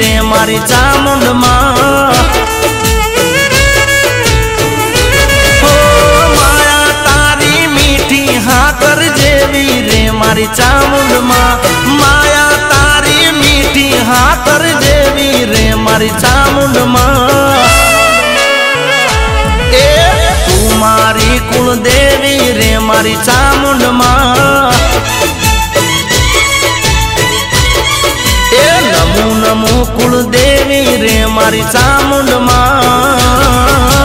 रे मारी चामुंड माँ। हो माया तारी मीठी हाकर जेवी रे मारी चामुंड माँ। माया तारी मीठी हाकर जेवी रे मारी चामुंड माँ। तू मारी कुल देवी रे मारी चामुंड माँ। नमो नमो कुल देवी रे मारी चामुंड माँ।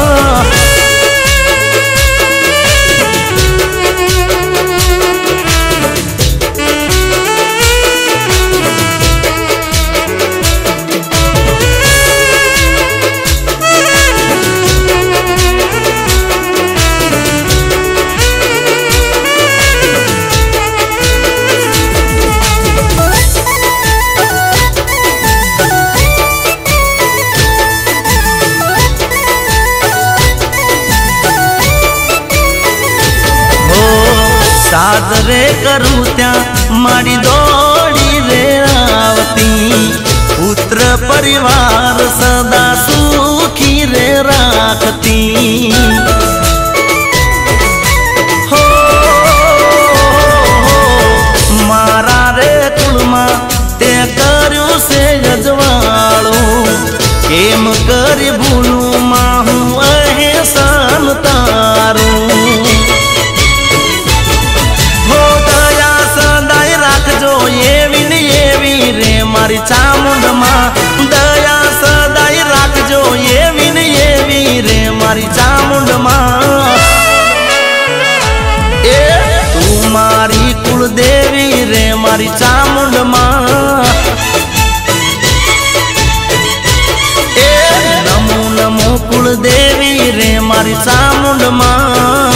सादरे करू त्या मारी दौड़ी रे आवती। पुत्र परिवार सदा सुखी रे राखती। हो मारा रे कुलमा ते कर्यु से यजवाड़ो। केम कर भूलू माहू अहेसान तारू। मारी चामुंड माँ दया सदाई राखजो ये रे मारी चामुंड माँ। तू मारी कुल देवी रे मारी चामुंड माँ। नमो नमो कुल देवी रे मारी चामुंड माँ।